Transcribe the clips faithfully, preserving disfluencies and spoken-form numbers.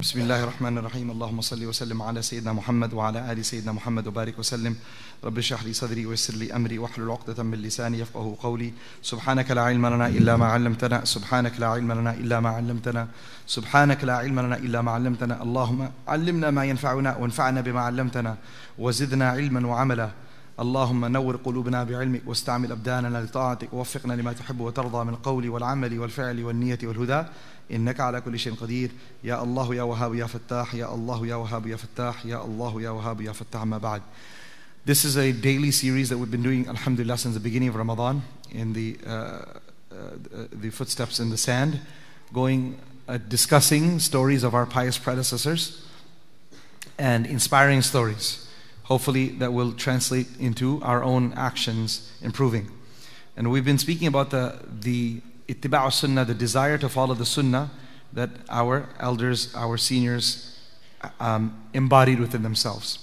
بسم الله الرحمن الرحيم اللهم صل وسلم على سيدنا محمد وعلى آل سيدنا محمد وبارك وسلم رب اشرح لي صدري ويسر لي أمري واحلل عقدة من لساني يفقهوا قولي سبحانك لا علم لنا إلا ما علمتنا سبحانك لا علم لنا إلا ما علمتنا سبحانك لا علم لنا إلا ما علمتنا اللهم علمنا ما ينفعنا وانفعنا بما علمتنا وزدنا علما وعملا اللهم نور قلوبنا بعلمك واستعمل أبداننا لطاعتك ووفقنا لما تحب وترضى من القول والعمل والفعل والنية والهدى إنك على كل شيء قدير يا الله يا وهاب يا فتاح يا الله يا وهاب يا فتاح يا الله يا وهاب يا فتاح ما بعد. This is a daily series that we've been doing, alhamdulillah, since the beginning of Ramadan, in the uh, uh, the footsteps in the sand, going uh, discussing stories of our pious predecessors and inspiring stories. Hopefully that will translate into our own actions improving. And we've been speaking about the the ittiba'u sunnah, the desire to follow the sunnah that our elders, our seniors um, embodied within themselves.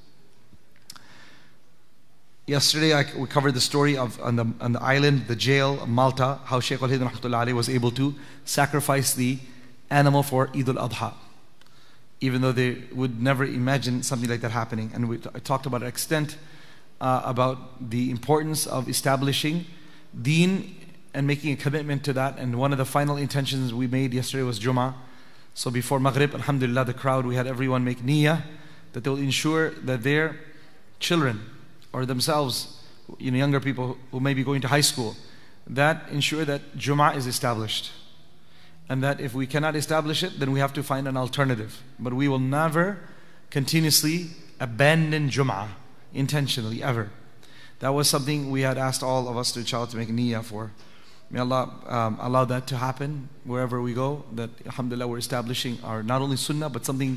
Yesterday I, we covered the story of on the, on the island, the jail of Malta, how Shaykh al-Hidn rahmatullahi alayhi was able to sacrifice the animal for Eid al-Adha, even though they would never imagine something like that happening. And we t- talked about an extent uh, about the importance of establishing deen and making a commitment to that. And one of the final intentions we made yesterday was Jummah. So before Maghrib, alhamdulillah, the crowd, we had everyone make niyyah that they'll ensure that their children or themselves, you know, younger people who may be going to high school, that ensure that Jummah is established. And that if we cannot establish it, then we have to find an alternative. But we will never continuously abandon Jum'ah intentionally, ever. That was something we had asked all of us to inshallah to make niyyah for. May Allah um, allow that to happen wherever we go, that alhamdulillah we're establishing our not only sunnah but something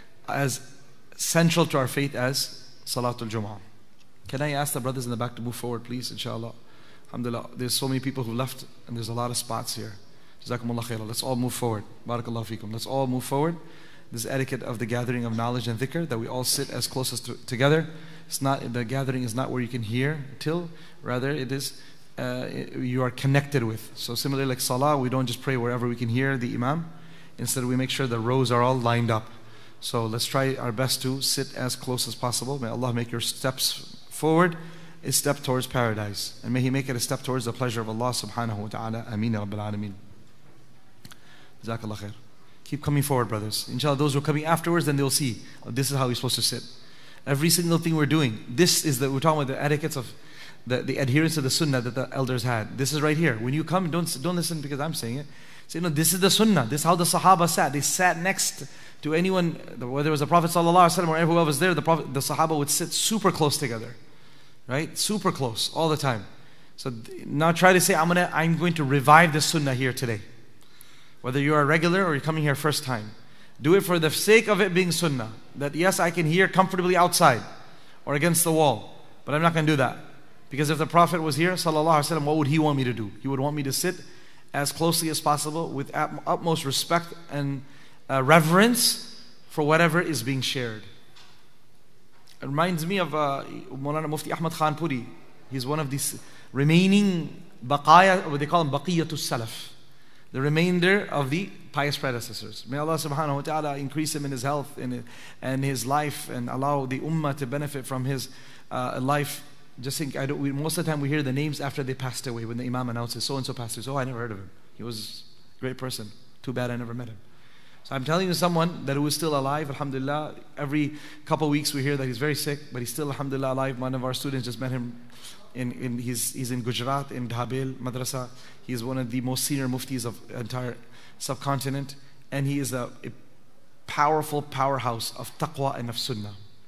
as central to our faith as Salatul Jum'ah. Can I ask the brothers in the back to move forward, please, inshallah? Alhamdulillah, there's so many people who left and there's a lot of spots here. Jazakumullah khairah. Let's all move forward. Barakallahu feekum. Let's all move forward. This etiquette of the gathering of knowledge and dhikr, that we all sit as close as to, together. It's not, the gathering is not where you can hear till, rather it is uh, you are connected with. So similarly like salah, we don't just pray wherever we can hear the imam. Instead we make sure the rows are all lined up. So let's try our best to sit as close as possible. May Allah make your steps forward a step towards paradise. And may He make it a step towards the pleasure of Allah subhanahu wa ta'ala. Ameen ya Rabbil Alameen. Jazakallah khair. Keep coming forward, brothers. Inshallah, those who are coming afterwards, then they'll see, oh, this is how we're supposed to sit. Every single thing we're doing, this is the, we're talking about the etiquettes of the, the adherence to the sunnah that the elders had. This is right here. When you come, don't, don't listen because I'm saying it. Say, no, this is the sunnah. This is how the Sahaba sat. They sat next to anyone, whether it was the Prophet ﷺ or whoever was there, the Prophet, the Sahaba would sit super close together. Right? Super close, all the time. So now try to say, I'm, gonna, I'm going to revive the sunnah here today. Whether you are a regular or you're coming here first time. Do it for the sake of it being sunnah. That yes, I can hear comfortably outside or against the wall. But I'm not going to do that. Because if the Prophet was here, sallallahu alaihi wasallam, what would he want me to do? He would want me to sit as closely as possible with utmost respect and uh, reverence for whatever is being shared. It reminds me of uh, Maulana Mufti Ahmad Khan Puri. He's one of these remaining baqaya, what they call him, baqiyatus salaf. The remainder of the pious predecessors. May Allah subhanahu wa ta'ala increase him in his health and, and his life and allow the ummah to benefit from his uh, life. Just think, I don't, we, most of the time we hear the names after they passed away, when the imam announces, so-and-so passed away. Oh, I never heard of him. He was a great person. Too bad I never met him. So I'm telling you someone that who is still alive, alhamdulillah. Every couple of weeks we hear that he's very sick, but he's still alhamdulillah alive. One of our students just met him. In, in, he's, he's in Gujarat, in Dhabil Madrasa. He's one of the most senior muftis of the entire subcontinent. And he is a, a powerful powerhouse of taqwa and of sunnah.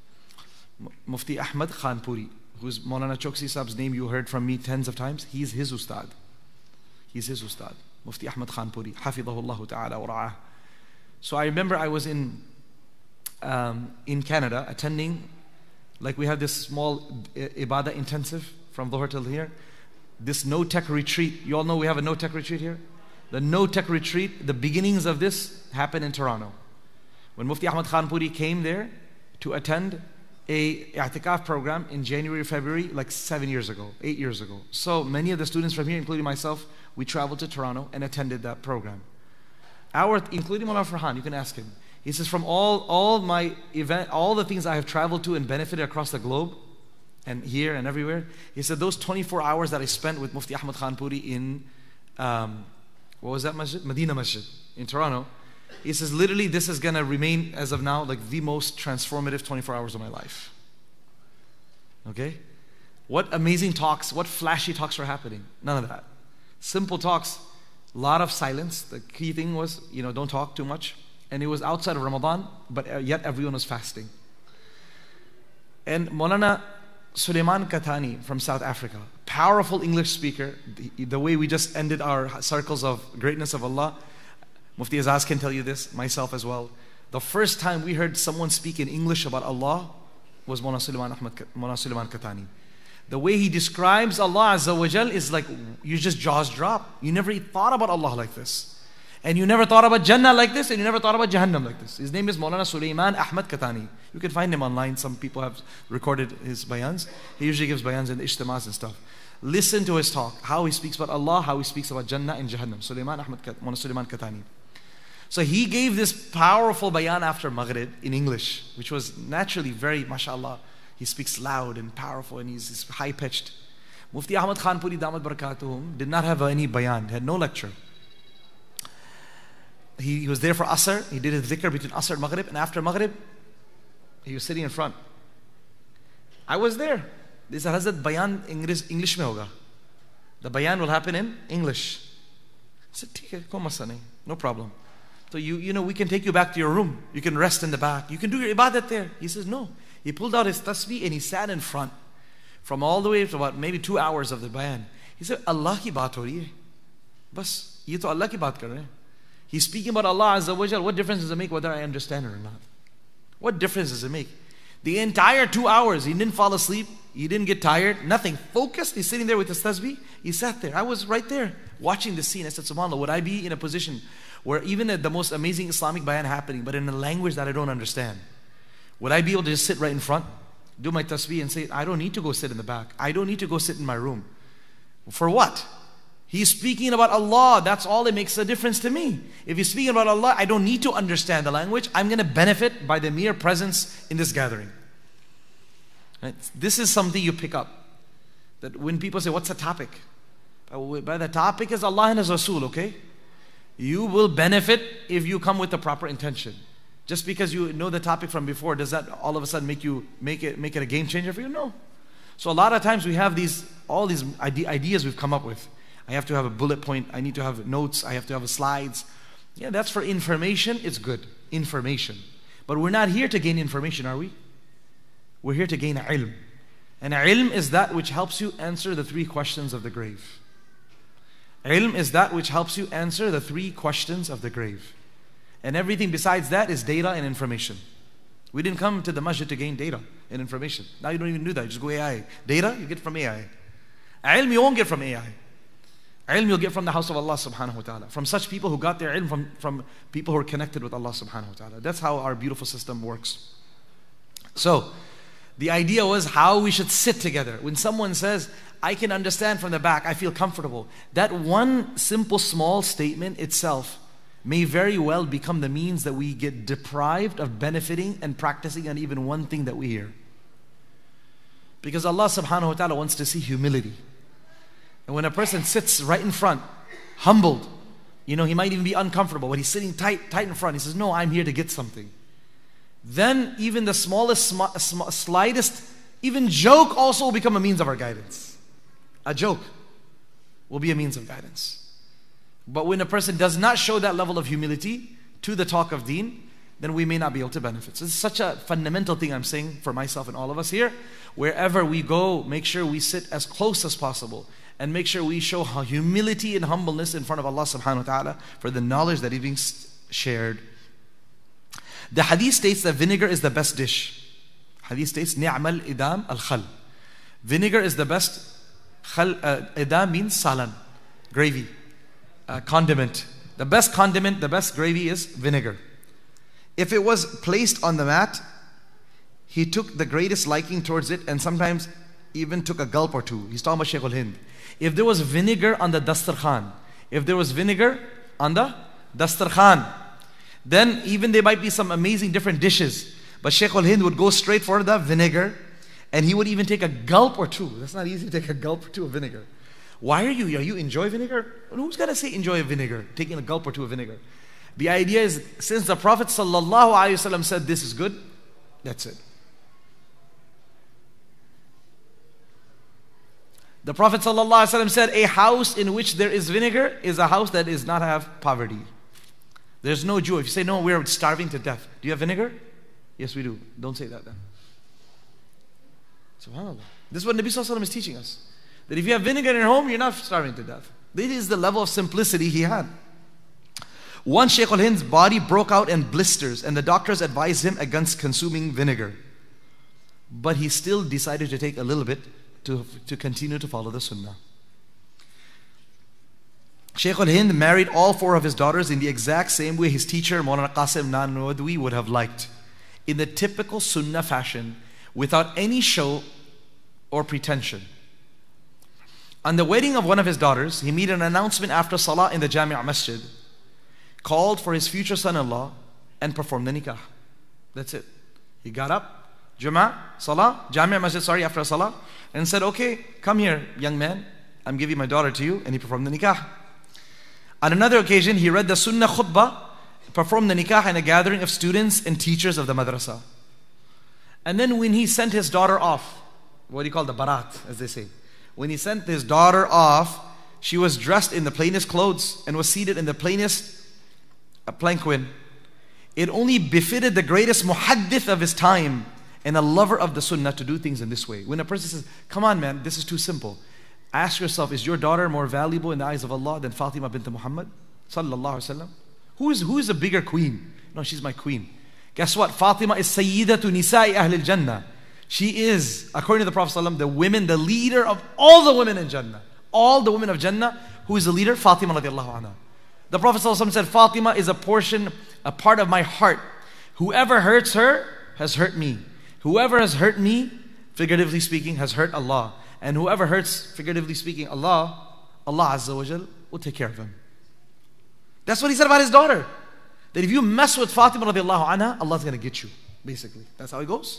Mufti Ahmad Khan Puri, who's Maulana Choksi Saab's name you heard from me tens of times. He's his ustad. He's his ustad. Mufti Ahmad Khan Puri. Hafidhahullah ta'ala wa ra'ah. So I remember I was in, um, in Canada attending, like we have this small ibadah intensive from Dhuhr till here. This no-tech retreat. You all know we have a no-tech retreat here? The no-tech retreat, the beginnings of this happened in Toronto. When Mufti Ahmad Khan Puri came there to attend a i'tikaf program in January, February, like seven years ago, eight years ago. So many of the students from here, including myself, we traveled to Toronto and attended that program. Our, including Mullah Farhan, you can ask him. He says, from all, all my event, all the things I have traveled to and benefited across the globe, and here and everywhere, he said, those twenty-four hours that I spent with Mufti Ahmad Khan Puri in, um, what was that masjid? Medina Masjid in Toronto. He says, literally, this is going to remain, as of now, like the most transformative twenty-four hours of my life. Okay? What amazing talks, what flashy talks were happening? None of that. Simple talks, a lot of silence. The key thing was, you know, don't talk too much. And it was outside of Ramadan, but yet everyone was fasting. And Maulana Suleiman Katani from South Africa, powerful English speaker, the, the way we just ended our circles of greatness of Allah, Mufti Azaz can tell you this, myself as well. The first time we heard someone speak in English about Allah was Maulana Suleiman, Ahmad, Maulana Suleiman Katani. The way he describes Allah Azza wa Jal is like, you just jaws drop. You never thought about Allah like this. And you never thought about Jannah like this, and you never thought about Jahannam like this. His name is Maulana Suleiman Ahmad Katani. You can find him online. Some people have recorded his bayans. He usually gives bayans in the ijtimas and stuff. Listen to his talk, how he speaks about Allah, how he speaks about Jannah and Jahannam. Suleiman Ahmad Maulana Suleiman Katani. So he gave this powerful bayan after Maghrib in English, which was naturally very, mashallah, he speaks loud and powerful and he's, he's high-pitched. Mufti Ahmad Khan Puri Damat Barakatuhum did not have any bayan, had no lecture. He, he was there for Asr, he did his dhikr between Asr and Maghrib, and after Maghrib, he was sitting in front. I was there. They said, Hazrat, bayan English, English mein hoga. The bayan will happen in English. I said, "Theek hai, koi masla nahi, no problem. So you, you know, we can take you back to your room. You can rest in the back. You can do your ibadat there." He says, no. He pulled out his tasbih and he sat in front from all the way to about maybe two hours of the bayan. He said, Allah ki baat ho rahi hai. Bas, ye to Allah ki baat kar rahe hain. He's speaking about Allah Azza wa Jal. What difference does it make whether I understand it or not? What difference does it make? The entire two hours, he didn't fall asleep. He didn't get tired. Nothing. Focused. He's sitting there with his tasbih. He sat there. I was right there watching the scene. I said, SubhanAllah, would I be in a position where even at the most amazing Islamic bayan happening, but in a language that I don't understand, would I be able to just sit right in front, do my tasbih and say, I don't need to go sit in the back. I don't need to go sit in my room. For what? He's speaking about Allah. That's all that makes a difference to me. If he's speaking about Allah, I don't need to understand the language. I'm going to benefit by the mere presence in this gathering. Right? This is something you pick up. That when people say, what's the topic? By the topic is Allah and His Rasul, okay? You will benefit if you come with the proper intention. Just because you know the topic from before, does that all of a sudden make you make it make it a game changer for you? No. So a lot of times we have these all these ide- ideas we've come up with. I have to have a bullet point. I need to have notes. I have to have slides. Yeah, that's for information. It's good. Information. But we're not here to gain information, are we? We're here to gain ilm. And ilm is that which helps you answer the three questions of the grave. Ilm is that which helps you answer the three questions of the grave. And everything besides that is data and information. We didn't come to the masjid to gain data and information. Now you don't even do that. You just go A I. Data, you get from A I. Ilm, you won't get from A I. Ilm you'll get from the house of Allah subhanahu wa ta'ala. From such people who got their ilm from, from people who are connected with Allah subhanahu wa ta'ala. That's how our beautiful system works. So, the idea was how we should sit together. When someone says, I can understand from the back, I feel comfortable. That one simple small statement itself may very well become the means that we get deprived of benefiting and practicing on even one thing that we hear. Because Allah subhanahu wa ta'ala wants to see humility. And when a person sits right in front, humbled, you know, he might even be uncomfortable, but he's sitting tight, tight in front. He says, no, I'm here to get something. Then even the smallest, sm- sm- slightest, even joke also will become a means of our guidance. A joke will be a means of guidance. But when a person does not show that level of humility to the talk of deen, then we may not be able to benefit. So it's such a fundamental thing I'm saying for myself and all of us here. Wherever we go, make sure we sit as close as possible. And make sure we show humility and humbleness in front of Allah subhanahu wa ta'ala for the knowledge that is being shared. The hadith states that vinegar is the best dish. Hadith states, ni'mal idam al-khal. Vinegar is the best. Khal, uh, idam means salan, gravy, uh, condiment. The best condiment, the best gravy is vinegar. If it was placed on the mat, he took the greatest liking towards it and sometimes even took a gulp or two. He's talking about Shaykh al-Hind. If there was vinegar on the dastarkhan, if there was vinegar on the dastarkhan, Then even there might be some amazing different dishes. But Shaykh al-Hind would go straight for the vinegar. And he would even take a gulp or two. That's not easy to take a gulp or two of vinegar. Why are you, are you enjoy vinegar? Who's going to say enjoy vinegar? Taking a gulp or two of vinegar. The idea is, since the Prophet ﷺ said this is good, that's it. The Prophet ﷺ said, a house in which there is vinegar is a house that does not have poverty. There's no Jew. If you say, no, we're starving to death. Do you have vinegar? Yes, we do. Don't say that then. SubhanAllah. This is what Nabi Sallallahu Alaihi Wasallam is teaching us. That if you have vinegar in your home, you're not starving to death. This is the level of simplicity he had. Once Shaykh al-Hind's body broke out in blisters and the doctors advised him against consuming vinegar. But he still decided to take a little bit to, to continue to follow the sunnah. Shaykh al-Hind married all four of his daughters in the exact same way his teacher Maulana Qasim Nanwadwi would have liked. In the typical sunnah fashion, without any show or pretension. On the wedding of one of his daughters, he made an announcement after Salah in the Jami' Masjid, called for his future son-in-law and performed the nikah. That's it. He got up, Juma', Salah, Jami' Masjid, sorry, after Salah, and said, okay, come here, young man, I'm giving my daughter to you, and he performed the nikah. On another occasion, he read the Sunnah Khutbah, performed the nikah in a gathering of students and teachers of the madrasa. And then when he sent his daughter off, what do you call the barat, as they say. When he sent his daughter off, she was dressed in the plainest clothes and was seated in the plainest palanquin. It only befitted the greatest muhaddith of his time and a lover of the sunnah to do things in this way. When a person says, come on man, this is too simple. Ask yourself, is your daughter more valuable in the eyes of Allah than Fatima bint Muhammad? Sallallahu Alaihi Wasallam. Who is, who is a bigger queen? No, she's my queen. Guess what? Fatima is Sayyidatu Nisa'i Ahlil Jannah. She is, according to the Prophet ﷺ, the women, the leader of all the women in Jannah. All the women of Jannah. Who is the leader? Fatima radiallahu anha. The Prophet ﷺ said, Fatima is a portion, a part of my heart. Whoever hurts her has hurt me. Whoever has hurt me, figuratively speaking, has hurt Allah. And whoever hurts, figuratively speaking, Allah, Allah Azza wa Jal will take care of him. That's what he said about his daughter. That if you mess with Fatima radiallahu anha, Allah's going to get you. Basically. That's how it goes.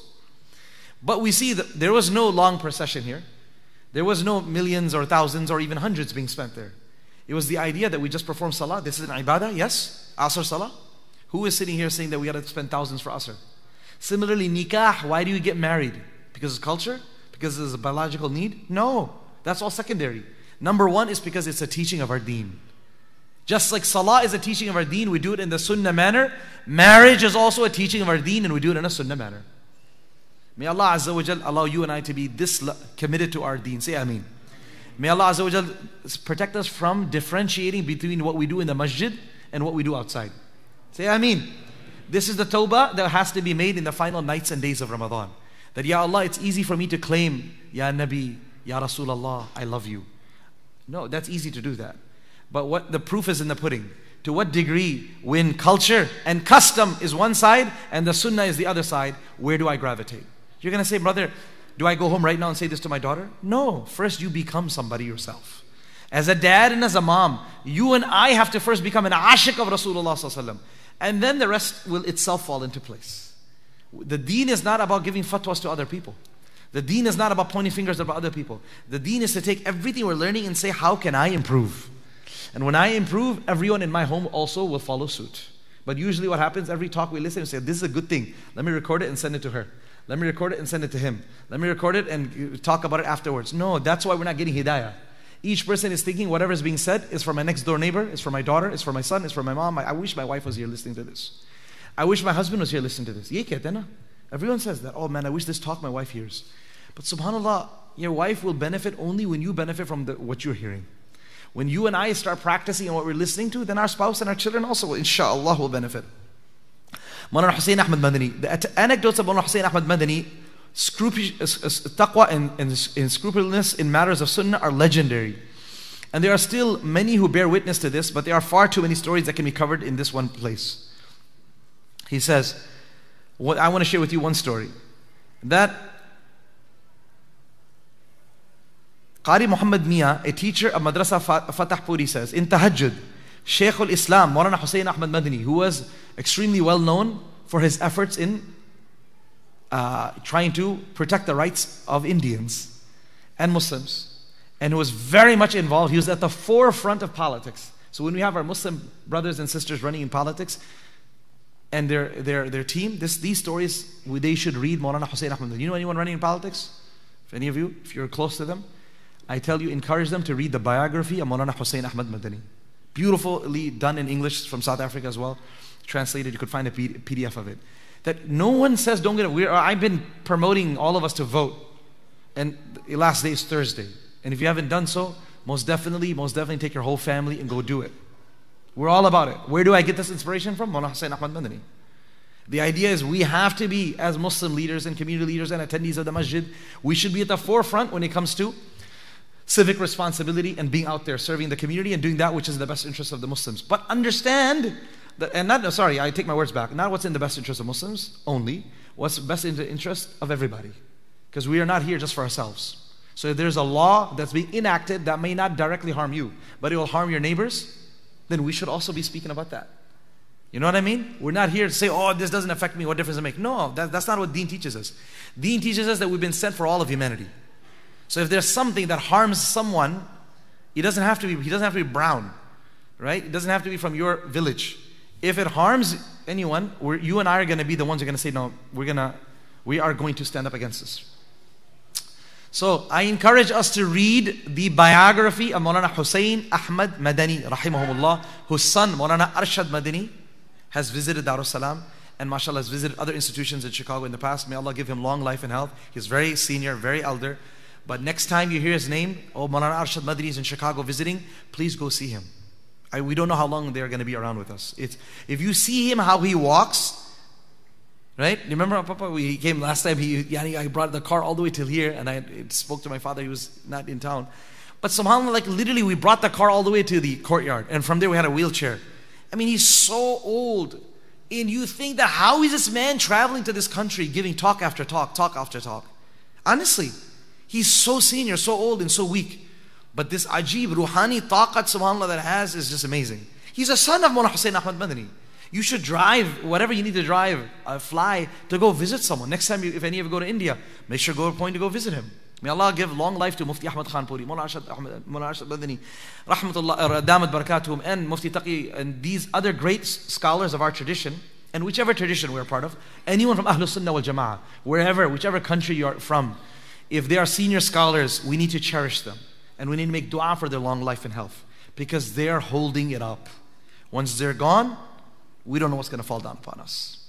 But we see that there was no long procession here. There was no millions or thousands or even hundreds being spent there. It was the idea that we just perform salah. This is an ibadah, yes? Asr salah. Who is sitting here saying that we got to spend thousands for asr? Similarly, nikah, why do you get married? Because of culture? Because there's a biological need? No. That's all secondary. Number one is because it's a teaching of our deen. Just like salah is a teaching of our deen, we do it in the sunnah manner. Marriage is also a teaching of our deen and we do it in a sunnah manner. May Allah Azza wa Jal allow you and I to be this committed to our deen. Say Ameen. May Allah Azza wa Jal protect us from differentiating between what we do in the masjid and what we do outside. Say Ameen. This is the tawbah that has to be made in the final nights and days of Ramadan. That Ya Allah, it's easy for me to claim, Ya Nabi, Ya Rasulullah, I love you. No, that's easy to do that. But what the proof is in the pudding. To what degree, when culture and custom is one side and the sunnah is the other side, where do I gravitate? You're going to say, brother, do I go home right now and say this to my daughter? No. First, you become somebody yourself. As a dad and as a mom, you and I have to first become an ashiq of Rasulullah sallallahu alaihi wasallam. And then the rest will itself fall into place. The deen is not about giving fatwas to other people. The deen is not about pointing fingers at other people. The deen is to take everything we're learning and say, how can I improve? And when I improve, everyone in my home also will follow suit. But usually what happens, every talk we listen and say, this is a good thing. Let me record it and send it to her. Let me record it and send it to him. Let me record it and talk about it afterwards. No, that's why we're not getting hidayah. Each person is thinking whatever is being said is for my next door neighbor, is for my daughter, is for my son, is for my mom. I, I wish my wife was here listening to this. I wish my husband was here listening to this. Ye kehte na? Everyone says that. Oh man, I wish this talk my wife hears. But subhanAllah, your wife will benefit only when you benefit from the, what you're hearing. When you and I start practicing on what we're listening to, then our spouse and our children also, inshallah, will benefit. Maulana Hussain Ahmad Madani. The anecdotes of Maulana Hussain Ahmad Madani, taqwa and, and, and scrupulousness in matters of sunnah are legendary. And there are still many who bear witness to this, but there are far too many stories that can be covered in this one place. He says, what, I want to share with you one story. That Qari Muhammad Mia, a teacher of Madrasa Fatah Puri, says, in tahajjud, Shaykh al-Islam, Maulana Hussain Ahmad Madani, who was extremely well known for his efforts in uh, trying to protect the rights of Indians and Muslims, and who was very much involved. He was at the forefront of politics. So when we have our Muslim brothers and sisters running in politics and their their their team, this these stories, they should read Maulana Hussain Ahmad Madani. You know anyone running in politics? If any of you, if you're close to them, I tell you, encourage them to read the biography of Maulana Hussain Ahmad Madani. Beautifully done in English from South Africa as well. Translated, you could find a P D F of it. That no one says don't get it. We're, I've been promoting all of us to vote. And the last day is Thursday. And if you haven't done so, most definitely, most definitely take your whole family and go do it. We're all about it. Where do I get this inspiration from? Maulana Hussain Ahmad Madani. The idea is we have to be, as Muslim leaders and community leaders and attendees of the masjid, we should be at the forefront when it comes to civic responsibility and being out there serving the community and doing that which is in the best interest of the Muslims. But understand that, and not, sorry, I take my words back, not what's in the best interest of Muslims only, what's best in the interest of everybody. Because we are not here just for ourselves. So if there's a law that's being enacted that may not directly harm you, but it will harm your neighbors, then we should also be speaking about that. You know what I mean? We're not here to say, oh, this doesn't affect me, what difference does it make? No, that, that's not what Deen teaches us. Deen teaches us that we've been sent for all of humanity. So if there's something that harms someone, he doesn't have to be, he doesn't have to be brown, right? It doesn't have to be from your village. If it harms anyone, we're, you and I are going to be the ones who are going to say, no, we're going to, we are going to stand up against this. So I encourage us to read the biography of Maulana Hussain Ahmad Madani, rahimahumullah, whose son, Maulana Arshad Madani, has visited Darussalam and mashallah has visited other institutions in Chicago in the past. May Allah give him long life and health. He's very senior, very elder. But next time you hear his name, oh, Maulana Arshad Madani is in Chicago visiting, please go see him. I, we don't know how long they're going to be around with us. It's, if you see him, how he walks, right? Remember, Papa, we, he came last time, he, yani, I brought the car all the way till here, and I spoke to my father, he was not in town. But subhanAllah, like literally we brought the car all the way to the courtyard, and from there we had a wheelchair. I mean, he's so old, and you think that how is this man traveling to this country, giving talk after talk, talk after talk? Honestly, he's so senior, so old, and so weak. But this ajib, ruhani taqat, subhanAllah, that has is just amazing. He's a son of Maulana Hussain Ahmad Madani. You should drive, whatever you need to drive, uh, fly, to go visit someone. Next time, you, if any of you go to India, make sure go to a point to go visit him. May Allah give long life to Mufti Ahmad Khan Puri, Maulana Arshad Madani, Rahmatullah, Damat Barakatuhum, and Mufti Taqi, and these other great scholars of our tradition, and whichever tradition we're part of, anyone from Ahlus Sunnah wal Jama'ah, wherever, whichever country you're from, if they are senior scholars, we need to cherish them. And we need to make dua for their long life and health. Because they're holding it up. Once they're gone, we don't know what's going to fall down upon us.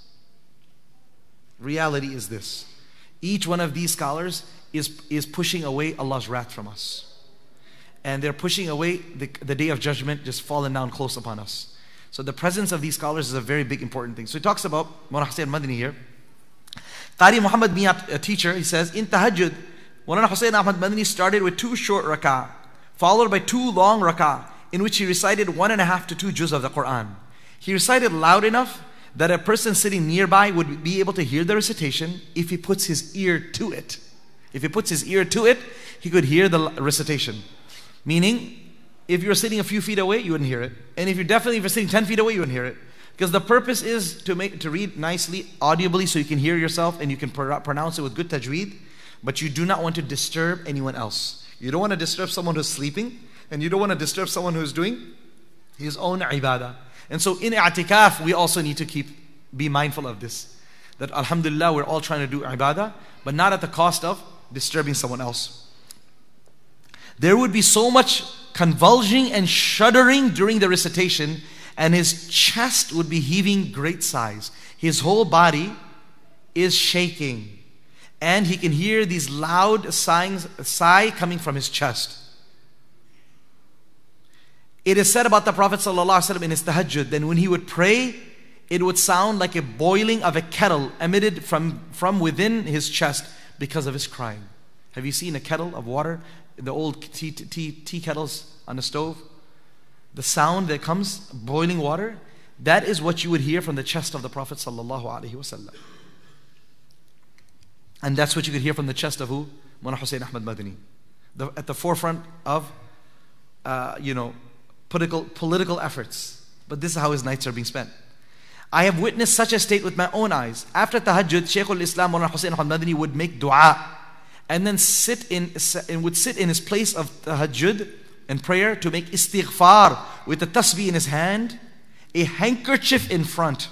Reality is this. Each one of these scholars is, is pushing away Allah's wrath from us. And they're pushing away the, the day of judgment just falling down close upon us. So the presence of these scholars is a very big important thing. So he talks about Maulana Hussain Madani here. Qari Muhammad Miyat, a teacher, he says, in Tahajjud, Maulana Hussain Ahmad Madani started with two short rak'ah, followed by two long rak'ah, in which he recited one and a half to two juz of the Quran. He recited loud enough that a person sitting nearby would be able to hear the recitation if he puts his ear to it. If he puts his ear to it, he could hear the recitation. Meaning, if you're sitting a few feet away, you wouldn't hear it. And if you're definitely, if you're sitting ten feet away, you wouldn't hear it. Because the purpose is to make to read nicely, audibly, so you can hear yourself and you can pr pronounce it with good tajweed. But you do not want to disturb anyone else. You don't want to disturb someone who's sleeping, and you don't want to disturb someone who's doing his own ibadah. And so in i'tikaf, we also need to keep, be mindful of this. That alhamdulillah, we're all trying to do ibadah, but not at the cost of disturbing someone else. There would be so much convulsing and shuddering during the recitation, and his chest would be heaving great sighs. His whole body is shaking. And he can hear these loud sighs, sigh coming from his chest. It is said about the Prophet ﷺ in his tahajjud that when he would pray, it would sound like a boiling of a kettle emitted from, from within his chest because of his crying. Have you seen a kettle of water? The old tea, tea, tea kettles on the stove? The sound that comes, boiling water, that is what you would hear from the chest of the Prophet ﷺ. And that's what you could hear from the chest of who? Maulana Hussain Ahmad Madani. The, at the forefront of, uh, you know, political, political efforts. But this is how his nights are being spent. I have witnessed such a state with my own eyes. After tahajjud, Shaykh al-Islam Mawlana Hussain al-Madani would make dua and then sit in and would sit in his place of tahajjud and prayer to make istighfar with the tasbih in his hand, a handkerchief in front.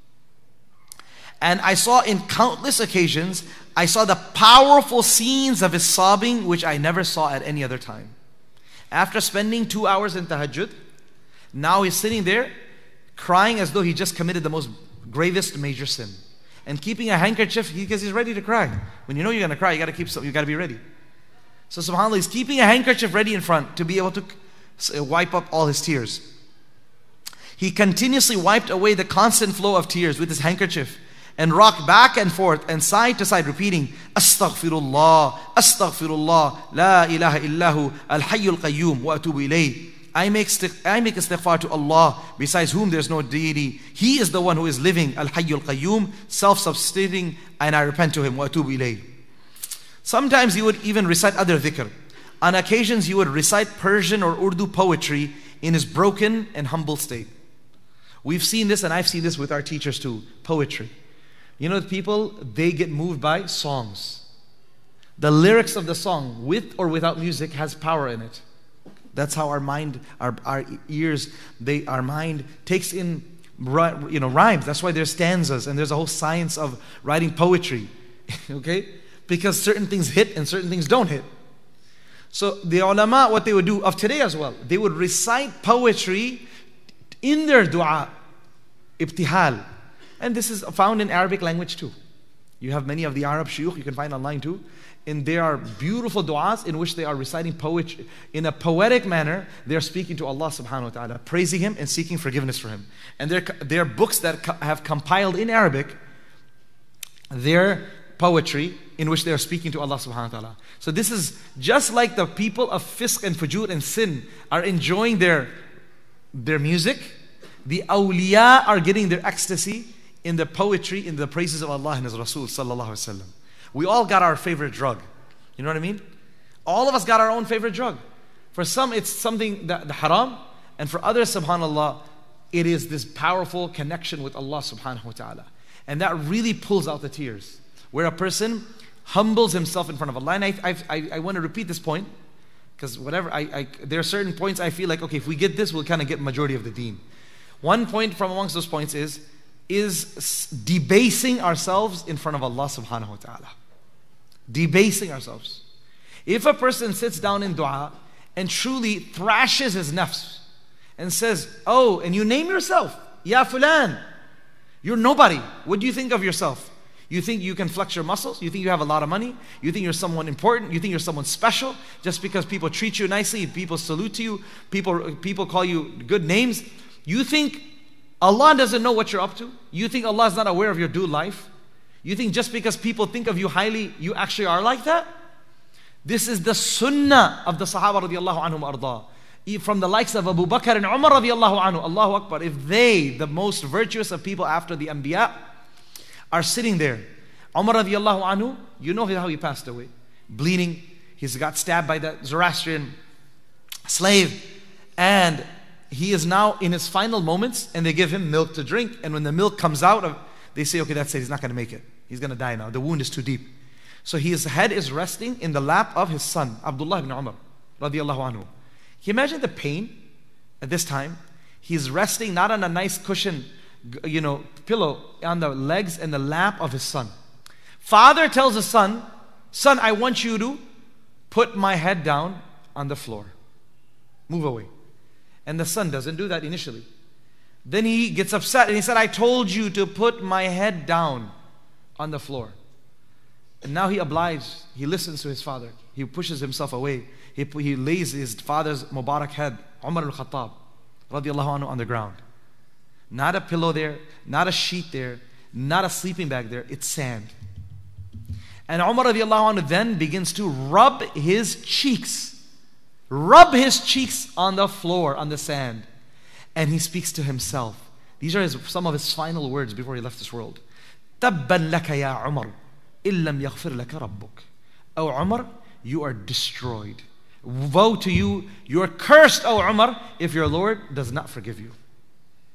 And I saw in countless occasions, I saw the powerful scenes of his sobbing which I never saw at any other time. After spending two hours in tahajjud, now he's sitting there crying as though he just committed the most gravest major sin. And keeping a handkerchief because he's ready to cry. When you know you're going to cry, you got to keep some, you got to be ready. So subhanAllah, he's keeping a handkerchief ready in front to be able to wipe up all his tears. He continuously wiped away the constant flow of tears with his handkerchief and rocked back and forth and side to side repeating, Astaghfirullah, Astaghfirullah, La ilaha illahu, Al-Hayyul Qayyum, wa atubu ilayh. I make, I make istighfar to Allah, besides whom there is no deity. He is the one who is living, Al-Hayyul Qayyum, self-subsisting, and I repent to him, wa atubu ilayh. Sometimes he would even recite other dhikr. On occasions he would recite Persian or Urdu poetry in his broken and humble state. We've seen this, and I've seen this with our teachers too, poetry. You know, the people, they get moved by songs. The lyrics of the song, with or without music, has power in it. That's how our mind, our, our ears, they, our mind takes in, you know, rhymes. That's why there's stanzas, and there's a whole science of writing poetry. Okay? Because certain things hit and certain things don't hit. So the ulama, what they would do of today as well, they would recite poetry in their dua, ibtihal. And this is found in Arabic language too. You have many of the Arab shuyukh you can find online too. And there are beautiful du'as in which they are reciting poetry. In a poetic manner, they are speaking to Allah subhanahu wa ta'ala, praising Him and seeking forgiveness for Him. And there, there are books that have compiled in Arabic their poetry in which they are speaking to Allah subhanahu wa ta'ala. So this is just like the people of fisq and fujur and sin are enjoying their, their music. The awliya are getting their ecstasy in the poetry, in the praises of Allah and His Rasul sallallahu alaihi wasallam. We all got our favorite drug. You know what I mean? All of us got our own favorite drug. For some, it's something that the haram, and for others, subhanallah, it is this powerful connection with Allah subhanahu wa ta'ala. And that really pulls out the tears. Where a person humbles himself in front of Allah. And I, I, I, I want to repeat this point, because whatever, I, I, there are certain points I feel like, okay, if we get this, we'll kind of get majority of the deen. One point from amongst those points is, is debasing ourselves in front of Allah subhanahu wa ta'ala. Debasing ourselves. If a person sits down in dua and truly thrashes his nafs and says, oh, and you name yourself, Ya fulan, you're nobody. What do you think of yourself? You think you can flex your muscles? You think you have a lot of money? You think you're someone important? You think you're someone special? Just because people treat you nicely, people salute to you, people, people call you good names. You think Allah doesn't know what you're up to? You think Allah is not aware of your due life? You think just because people think of you highly, you actually are like that? This is the sunnah of the Sahaba radiallahu anhum arda. From the likes of Abu Bakr and Umar radiallahu anhu, Allahu Akbar. If they, the most virtuous of people after the Anbiya, are sitting there. Umar radiallahu anhu, you know how he passed away. Bleeding. He's got stabbed by that Zoroastrian slave. And he is now in his final moments, and they give him milk to drink. And when the milk comes out, of, they say, okay, that's it. He's not going to make it. He's going to die now. The wound is too deep. So his head is resting in the lap of his son, Abdullah ibn Umar, radiallahu anhu. Can you imagine the pain at this time? He's resting not on a nice cushion, you know, pillow, on the legs and the lap of his son. Father tells his son, son, I want you to put my head down on the floor. Move away. And the son doesn't do that initially. Then he gets upset and he said, I told you to put my head down on the floor. And now he obliges, he listens to his father. He pushes himself away. He, he lays his father's Mubarak head, Umar al-Khattab, radiallahu anhu, on the ground. Not a pillow there, not a sheet there, not a sleeping bag there, it's sand. And Umar radiallahu anhu then begins to rub his cheeks, rub his cheeks on the floor, on the sand. And he speaks to himself. These are his, some of his final words before he left this world. تَبًّا لَكَ يَا عُمَرُ إِن لَمْ يَغْفِرْ لَكَ رَبُّكَ. O Umar, you are destroyed. Woe to you, you are cursed, O Umar, if your Lord does not forgive you.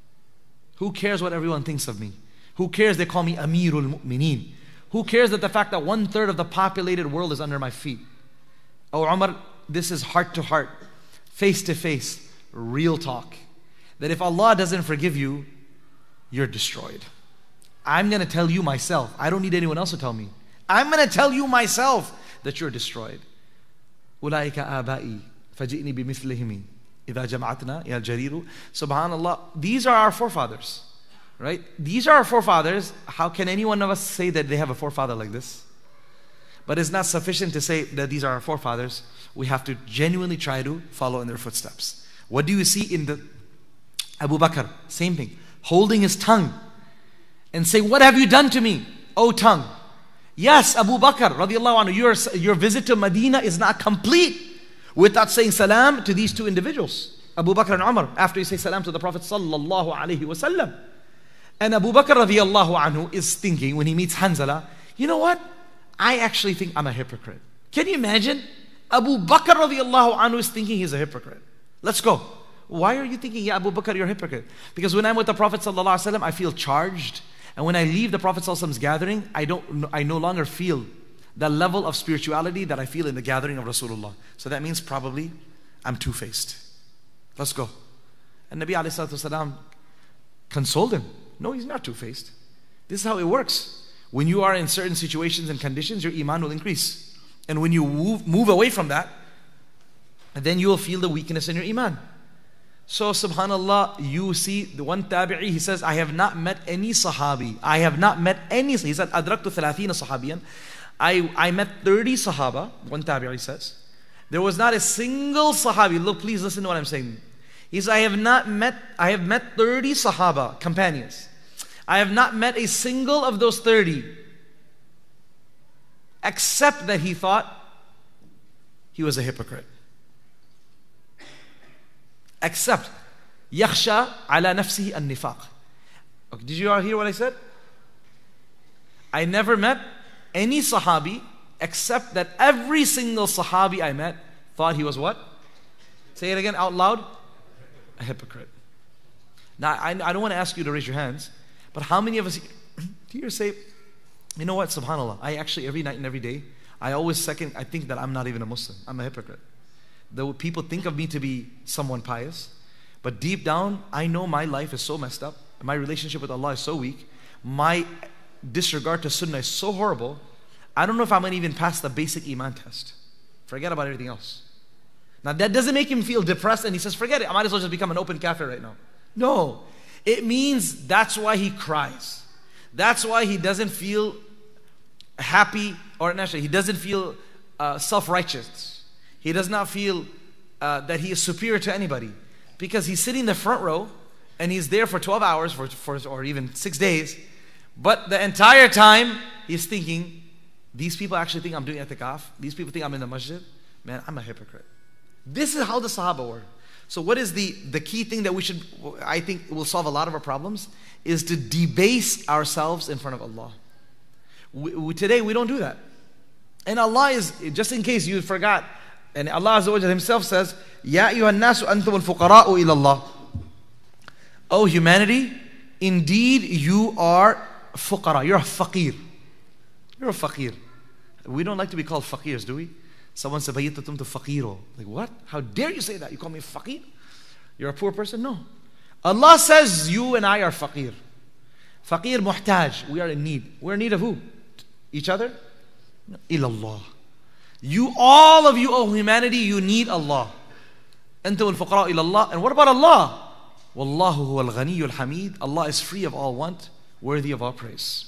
Who cares what everyone thinks of me? Who cares they call me Amirul Mu'mineen? Who cares that the fact that one third of the populated world is under my feet? Oh Umar, this is heart to heart, face to face, real talk. That if Allah doesn't forgive you, you're destroyed. I'm going to tell you myself. I don't need anyone else to tell me. I'm going to tell you myself that you're destroyed. أُولَٰئِكَ آبَائِي فَجِئْنِي بِمِثْلِهِمِ إِذَا جَمَعَتْنَا يَا الْجَرِيرُ. Subhanallah, these are our forefathers. Right? These are our forefathers. How can any one of us say that they have a forefather like this? But it's not sufficient to say that these are our forefathers. We have to genuinely try to follow in their footsteps. What do you see in the Abu Bakr? Same thing. Holding his tongue and say, what have you done to me, O tongue? Yes, Abu Bakr radiallahu anhu, your, your visit to Medina is not complete without saying salam to these two individuals, Abu Bakr and Umar, after you say salam to the Prophet sallallahu alaihi wasallam. And Abu Bakr radiallahu anhu is thinking when he meets Hanzala, you know what? I actually think I'm a hypocrite. Can you imagine? Abu Bakr radiallahu anhu is thinking he's a hypocrite. Let's go. Why are you thinking, yeah, Abu Bakr, you're a hypocrite? Because when I'm with the Prophet sallallahu alaihi wasallam, I feel charged. And when I leave the Prophet sallallahu alaihi wasallam's gathering, I don't, I no longer feel the level of spirituality that I feel in the gathering of Rasulullah. So that means probably I'm two-faced. Let's go. And Nabi alayhi salatu wasalam consoled him. No, he's not two-faced. This is how it works. When you are in certain situations and conditions, your iman will increase. And when you move, move away from that, then you will feel the weakness in your iman. So subhanallah, you see the one tabi'i, he says, I have not met any sahabi. I have not met any, he said, adraktu thalathina sahabiyan. I, I met thirty sahaba, one tabi'i says. There was not a single sahabi, look, please listen to what I'm saying. He says, I have not met, I have met thirty sahaba, companions. I have not met a single of those thirty, except that he thought he was a hypocrite. Except, yakhsha ala nafsihi an-nifaq. Okay, did you all hear what I said? I never met any sahabi except that every single sahabi I met thought he was what? Say it again out loud. A hypocrite. Now, I, I don't want to ask you to raise your hands, but how many of us here say, you know what, subhanAllah, I actually every night and every day, I always second, I think that I'm not even a Muslim. I'm a hypocrite. Though people think of me to be someone pious, but deep down, I know my life is so messed up, my relationship with Allah is so weak, my disregard to sunnah is so horrible, I don't know if I'm going to even pass the basic iman test. Forget about everything else. Now that doesn't make him feel depressed and he says, forget it, I might as well just become an open kafir right now. No, it means that's why he cries. That's why he doesn't feel happy, or actually he doesn't feel uh, self-righteous. He does not feel uh, that he is superior to anybody, because he's sitting in the front row and he's there for twelve hours for, for, or even six days, but the entire time he's thinking, these people actually think I'm doing i'tikaf, these people think I'm in the masjid, man, I'm a hypocrite. This is how the Sahaba were. So what is the, the key thing that we should, I think will solve a lot of our problems, is to debase ourselves in front of Allah. We, we, today we don't do that. And Allah is, just in case you forgot, and Allah Azza wa Jalla himself says, Ya ayyuhan nasu antum al-fuqara'u ila Allah. Oh humanity, indeed you are fuqara, you're a faqir. You're a faqir. We don't like to be called faqirs, do we? Someone said, Bayyatatum to faqiro. Like, what? How dare you say that? You call me faqir? You're a poor person? No. Allah says you and I are faqir. Faqir muhtaj. We are in need. We're in need of who? Each other? Ilallah. You, all of you, oh humanity, you need Allah. Antum al-fuqara ilallah. And what about Allah? Wallahu huwa al-ghaniyyu al-hamid. Allah is free of all want, worthy of all praise.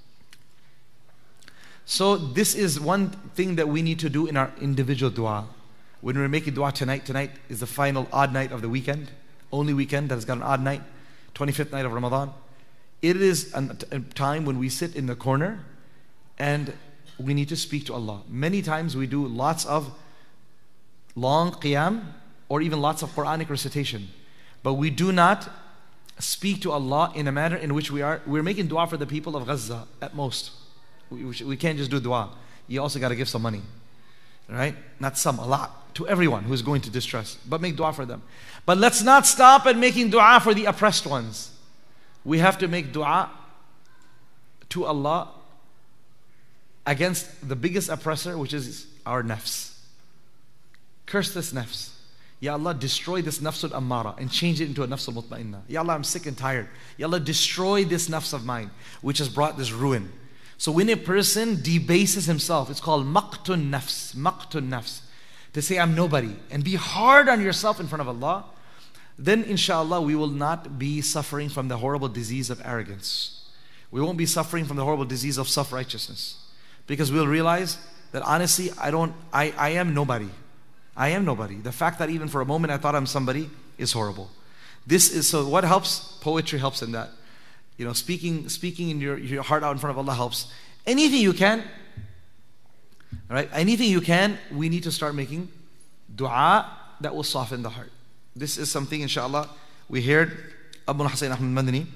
So this is one thing that we need to do in our individual dua. When we're making dua tonight, tonight is the final odd night of the weekend. Only weekend that has got an odd night. twenty-fifth night of Ramadan. It is a time when we sit in the corner and we need to speak to Allah. Many times we do lots of long qiyam or even lots of Quranic recitation. But we do not speak to Allah in a manner in which we are, we're making dua for the people of Gaza at most. We, we can't just do dua. You also got to give some money. Right? Not some, a lot. To everyone who's going to distress. But make dua for them. But let's not stop at making dua for the oppressed ones. we have to make dua to Allah against the biggest oppressor, which is our nafs. Curse this nafs. Ya Allah, destroy this nafsul ammara and change it into a nafsul mutma'inna. Ya Allah, I'm sick and tired. Ya Allah, destroy this nafs of mine, which has brought this ruin. So when a person debases himself, it's called maqtun nafs, maqtun nafs. To say I'm nobody and be hard on yourself in front of Allah, then inshallah we will not be suffering from the horrible disease of arrogance. We won't be suffering from the horrible disease of self-righteousness. Because we'll realize that honestly, I don't, I, I am nobody. I am nobody. The fact that even for a moment I thought I'm somebody is horrible. This is, so what helps? Poetry helps in that. You know, speaking speaking in your, your heart out in front of Allah helps. Anything you can, all right? Anything you can, we need to start making dua that will soften the heart. This is something, inshallah, we heard Abu Hussain Ahmad Madani.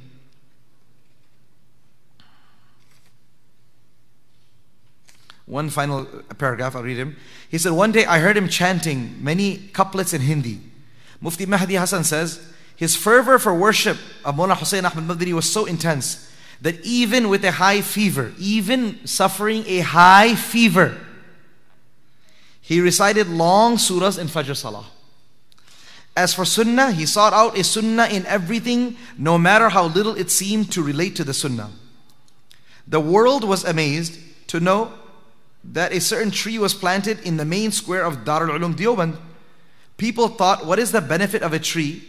One final paragraph, I'll read him. He said, one day I heard him chanting many couplets in Hindi. Mufti Mahdi Hassan says, his fervor for worship of Mawlana Hussain Ahmad Madani was so intense that even with a high fever, even suffering a high fever, he recited long surahs in Fajr Salah. As for sunnah, he sought out a sunnah in everything, no matter how little it seemed to relate to the sunnah. The world was amazed to know that a certain tree was planted in the main square of Darul Ulum Deoband. People thought, what is the benefit of a tree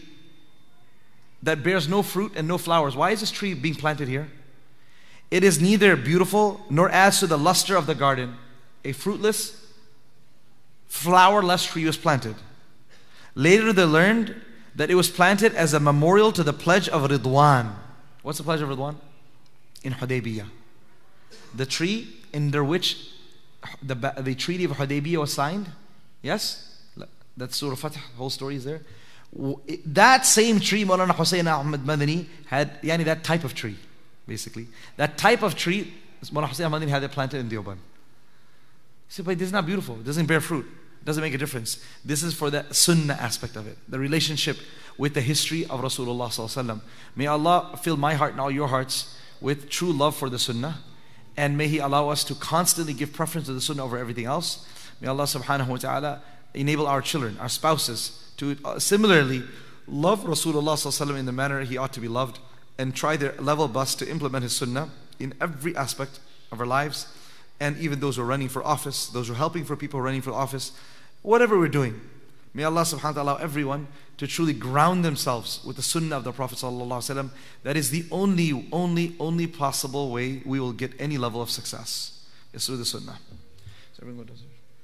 that bears no fruit and no flowers? Why is this tree being planted here? It is neither beautiful nor adds to the luster of the garden. A fruitless, flowerless tree was planted. Later they learned that it was planted as a memorial to the pledge of Ridwan. What's the pledge of Ridwan? In Hudaybiyah. The tree under which the, the treaty of Hudaybiyah was signed. Yes? That's Surah Fatih, the whole story is there. That same tree, Mawlana Hussain Ahmad Madani had, yani that type of tree, basically. That type of tree, Mawlana Hussain Ahmad Madani had it planted in Deoband. You say, but this is not beautiful. It doesn't bear fruit. It doesn't make a difference. This is for the sunnah aspect of it. The relationship with the history of Rasulullah Sallallahu Alaihi Wasallam. May Allah fill my heart and all your hearts with true love for the sunnah. And may He allow us to constantly give preference to the sunnah over everything else. May Allah subhanahu wa ta'ala enable our children, our spouses, to uh, similarly love Rasulullah Sallallahu Alaihi Wasallam in the manner he ought to be loved, and try their level best to implement his sunnah in every aspect of our lives. And even those who are running for office, those who are helping for people running for office, whatever we're doing, may Allah subhanahu wa ta'ala allow everyone to truly ground themselves with the sunnah of the Prophet sallallahu alaihi wasallam. That is the only, only, only possible way we will get any level of success. Is through the sunnah. So everyone does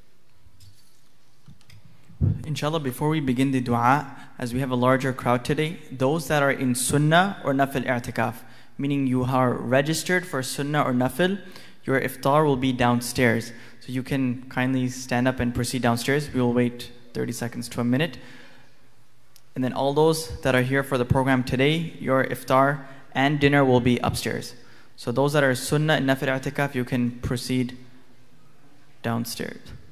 it. Inshallah, before we begin the dua, as we have a larger crowd today, those that are in sunnah or nafil i'tikaf, meaning you are registered for sunnah or nafil, your iftar will be downstairs. So you can kindly stand up and proceed downstairs. We will wait thirty seconds to a minute. And then all those that are here for the program today, your iftar and dinner will be upstairs. So those that are sunnah and nafil i'tikaf, you can proceed downstairs.